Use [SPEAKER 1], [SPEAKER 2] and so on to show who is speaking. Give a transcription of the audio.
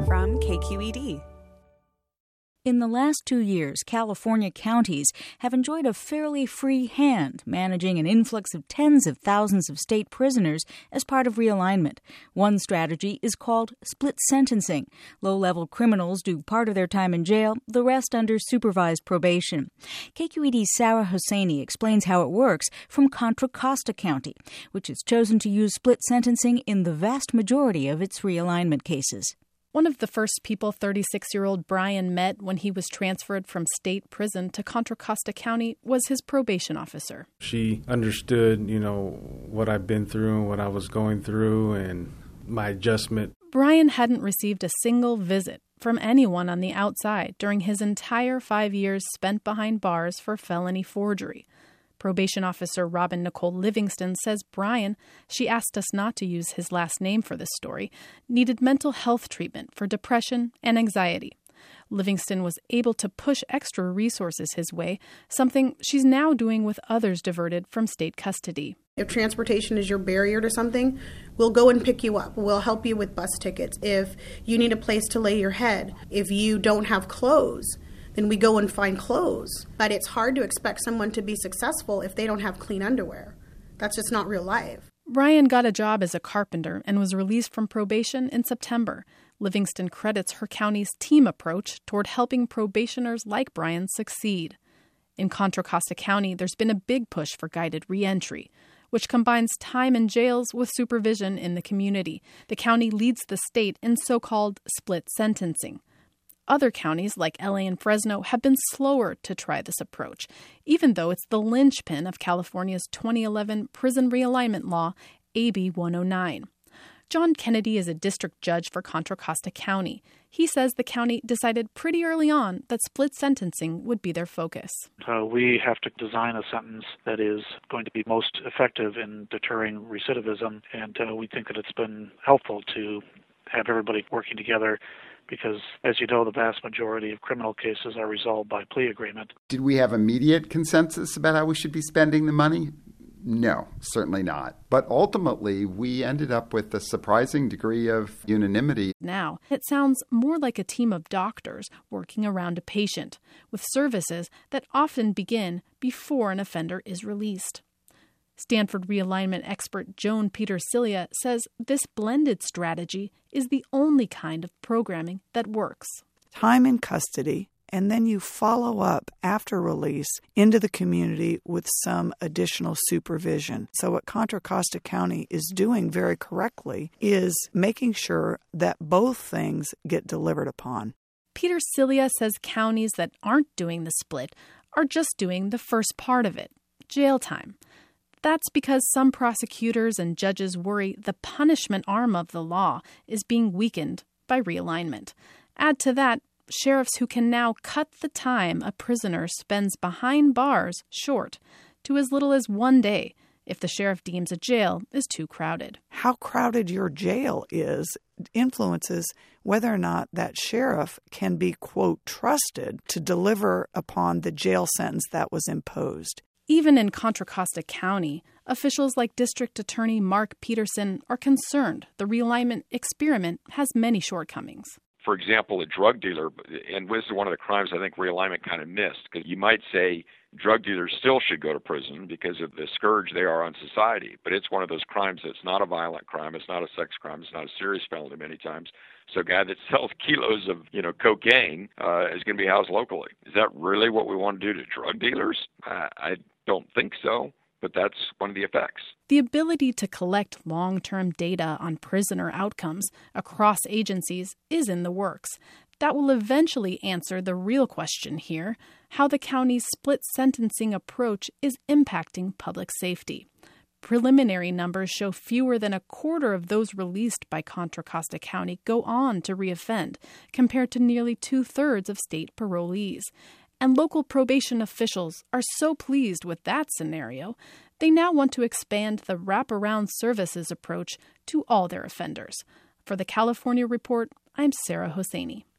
[SPEAKER 1] from KQED.
[SPEAKER 2] In the last 2 years, California counties have enjoyed a fairly free hand managing an influx of tens of thousands of state prisoners as part of realignment. One strategy is called split sentencing. Low-level criminals do part of their time in jail, the rest under supervised probation. KQED's Sarah Hosseini explains how it works from Contra Costa County, which has chosen to use split sentencing in the vast majority of its realignment cases.
[SPEAKER 3] One of the first people 36-year-old Brian met when he was transferred from state prison to Contra Costa County was his probation officer.
[SPEAKER 4] She understood, what I've been through and what I was going through and my adjustment.
[SPEAKER 3] Brian hadn't received a single visit from anyone on the outside during his entire 5 years spent behind bars for felony forgery. Probation officer Robin Nicole Livingston says Brian, she asked us not to use his last name for this story, needed mental health treatment for depression and anxiety. Livingston was able to push extra resources his way, something she's now doing with others diverted from state custody.
[SPEAKER 5] If transportation is your barrier to something, we'll go and pick you up. We'll help you with bus tickets. If you need a place to lay your head, if you don't have clothes, then we go and find clothes. But it's hard to expect someone to be successful if they don't have clean underwear. That's just not real life.
[SPEAKER 3] Brian got a job as a carpenter and was released from probation in September. Livingston credits her county's team approach toward helping probationers like Brian succeed. In Contra Costa County, there's been a big push for guided reentry, which combines time in jails with supervision in the community. The county leads the state in so-called split sentencing. Other counties, like LA and Fresno, have been slower to try this approach, even though it's the linchpin of California's 2011 prison realignment law, AB 109. John Kennedy is a district judge for Contra Costa County. He says the county decided pretty early on that split sentencing would be their focus.
[SPEAKER 6] We have to design a sentence that is going to be most effective in deterring recidivism, and we think that it's been helpful to have everybody working together because, as you know, the vast majority of criminal cases are resolved by plea agreement.
[SPEAKER 7] Did we have immediate consensus about how we should be spending the money? No, certainly not. But ultimately, we ended up with a surprising degree of unanimity.
[SPEAKER 3] Now, it sounds more like a team of doctors working around a patient, with services that often begin before an offender is released. Stanford realignment expert Joan Petersilia says this blended strategy is the only kind of programming that works.
[SPEAKER 8] Time in custody, and then you follow up after release into the community with some additional supervision. So what Contra Costa County is doing very correctly is making sure that both things get delivered upon.
[SPEAKER 3] Petersilia says counties that aren't doing the split are just doing the first part of it, jail time. That's because some prosecutors and judges worry the punishment arm of the law is being weakened by realignment. Add to that, sheriffs who can now cut the time a prisoner spends behind bars short to as little as 1 day if the sheriff deems a jail is too crowded.
[SPEAKER 8] How crowded your jail is influences whether or not that sheriff can be, quote, trusted to deliver upon the jail sentence that was imposed.
[SPEAKER 3] Even in Contra Costa County, officials like District Attorney Mark Peterson are concerned the realignment experiment has many shortcomings.
[SPEAKER 9] For example, a drug dealer, and this is one of the crimes I think realignment kind of missed, because you might say drug dealers still should go to prison because of the scourge they are on society, but it's one of those crimes that's not a violent crime, it's not a sex crime, it's not a serious felony many times. So a guy that sells kilos of, cocaine is going to be housed locally. Is that really what we want to do to drug dealers? I don't think so, but that's one of the effects.
[SPEAKER 3] The ability to collect long-term data on prisoner outcomes across agencies is in the works. That will eventually answer the real question here, how the county's split sentencing approach is impacting public safety. Preliminary numbers show fewer than a quarter of those released by Contra Costa County go on to reoffend, compared to nearly 2/3 of state parolees. And local probation officials are so pleased with that scenario, they now want to expand the wraparound services approach to all their offenders. For the California Report, I'm Sarah Hosseini.